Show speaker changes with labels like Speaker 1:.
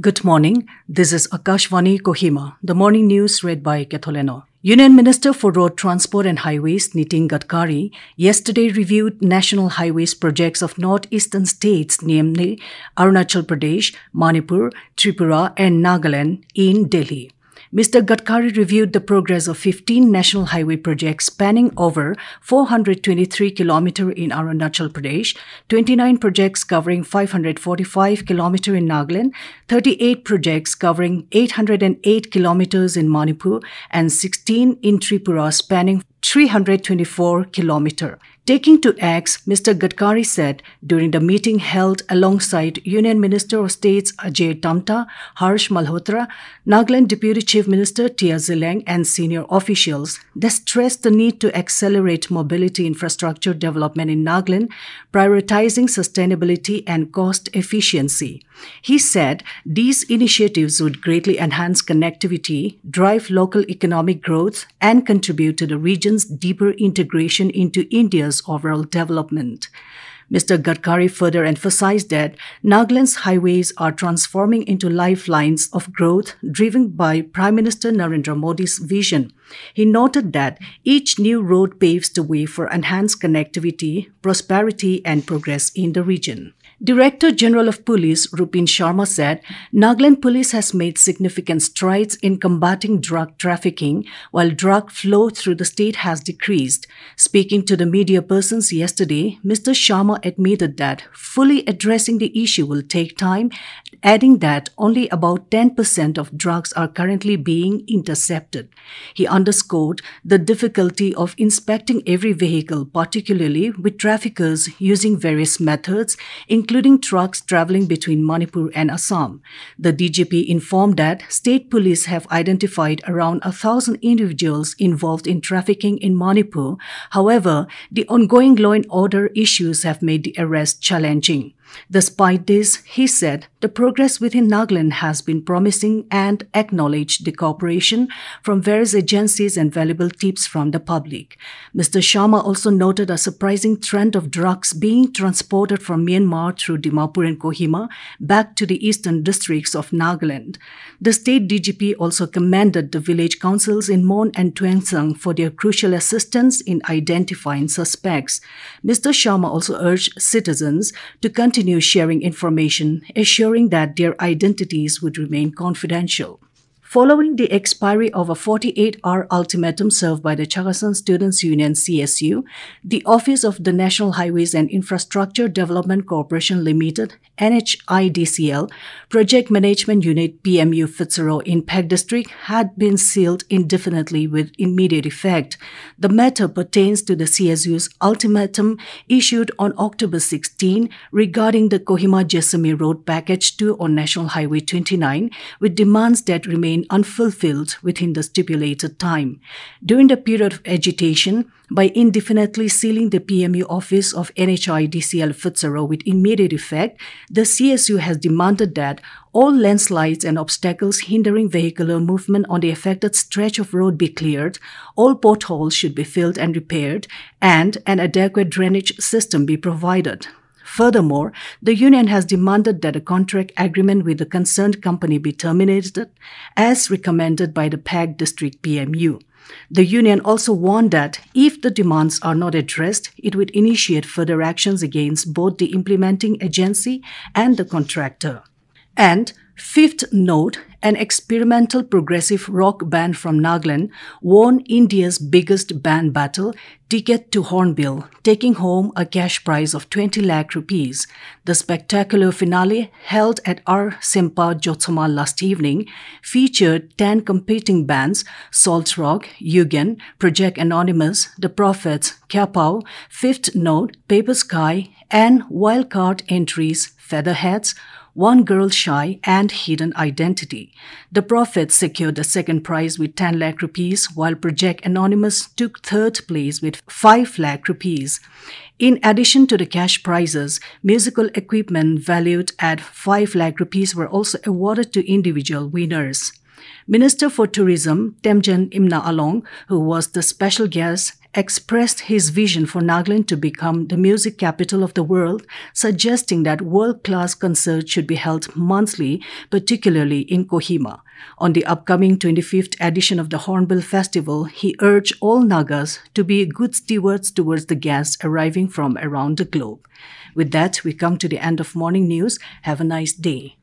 Speaker 1: Good morning. This is Akashvani Kohima. The morning news read by Ketholeno. Union Minister for Road Transport and Highways Nitin Gadkari yesterday reviewed national highways projects of northeastern states, namely Arunachal Pradesh, Manipur, Tripura and Nagaland in Delhi. Mr. Gadkari reviewed the progress of 15 national highway projects spanning over 423 km in Arunachal Pradesh, 29 projects covering 545 km in Nagaland, 38 projects covering 808 km in Manipur, and 16 in Tripura spanning 324 km. Taking to X, Mr. Gadkari said during the meeting held alongside Union Minister of States Ajay Tamta, Harsh Malhotra, Nagaland Deputy Chief Minister Tia Zileng and senior officials, they stressed the need to accelerate mobility infrastructure development in Nagaland, prioritizing sustainability and cost efficiency. He said these initiatives would greatly enhance connectivity, drive local economic growth, and contribute to the region's deeper integration into India's overall development. Mr. Gadkari further emphasized that Nagaland's highways are transforming into lifelines of growth driven by Prime Minister Narendra Modi's vision. He noted that each new road paves the way for enhanced connectivity, prosperity, and progress in the region. Director General of Police Rupin Sharma said Nagaland Police has made significant strides in combating drug trafficking, while drug flow through the state has decreased. Speaking to the media persons yesterday, Mr. Sharma admitted that fully addressing the issue will take time, adding that only about 10% of drugs are currently being intercepted. He underscored the difficulty of inspecting every vehicle, particularly with traffickers using various methods, including trucks traveling between Manipur and Assam. The DGP informed that state police have identified around 1,000 individuals involved in trafficking in Manipur. However, the ongoing law and order issues have made the arrest challenging. Despite this, he said the progress within Nagaland has been promising and acknowledged the cooperation from various agencies and valuable tips from the public. Mr. Sharma also noted a surprising trend of drugs being transported from Myanmar through Dimapur and Kohima back to the eastern districts of Nagaland. The state DGP also commended the village councils in Mon and Tuengsang for their crucial assistance in identifying suspects. Mr. Sharma also urged citizens to continue sharing information, assuring that their identities would remain confidential. Following the expiry of a 48-hour ultimatum served by the Chagasan Students' Union CSU, the Office of the National Highways and Infrastructure Development Corporation Limited, NHIDCL, Project Management Unit PMU Fitzroy in Peck District had been sealed indefinitely with immediate effect. The matter pertains to the CSU's ultimatum issued on October 16 regarding the Kohima-Jessamy Road Package 2 on National Highway 29, with demands that remain unfulfilled within the stipulated time. During the period of agitation, by indefinitely sealing the PMU office of NHIDCL Fitzroy with immediate effect, the CSU has demanded that all landslides and obstacles hindering vehicular movement on the affected stretch of road be cleared, all potholes should be filled and repaired, and an adequate drainage system be provided. Furthermore, the union has demanded that a contract agreement with the concerned company be terminated as recommended by the Peck District PMU. The union also warned that if the demands are not addressed, it would initiate further actions against both the implementing agency and the contractor. And fifth note, an experimental progressive rock band from Nagaland won India's biggest band battle, Ticket to Hornbill, taking home a cash prize of 20 lakh rupees. The spectacular finale, held at R. Sempa Jotsama last evening, featured 10 competing bands: Salt Rock, Yugen, Project Anonymous, The Prophets, Kapau, Fifth Note, Paper Sky, and wildcard entries Featherheads, One Girl Shy, and Hidden Identity. The Prophets secured the second prize with 10 lakh rupees, while Project Anonymous took third place with 5 lakh rupees. In addition to the cash prizes, musical equipment valued at 5 lakh rupees were also awarded to individual winners. Minister for Tourism, Temjen Imna Along, who was the special guest, expressed his vision for Nagaland to become the music capital of the world, suggesting that world-class concerts should be held monthly, particularly in Kohima. On the upcoming 25th edition of the Hornbill Festival, he urged all Nagas to be good stewards towards the guests arriving from around the globe. With that, we come to the end of morning news. Have a nice day.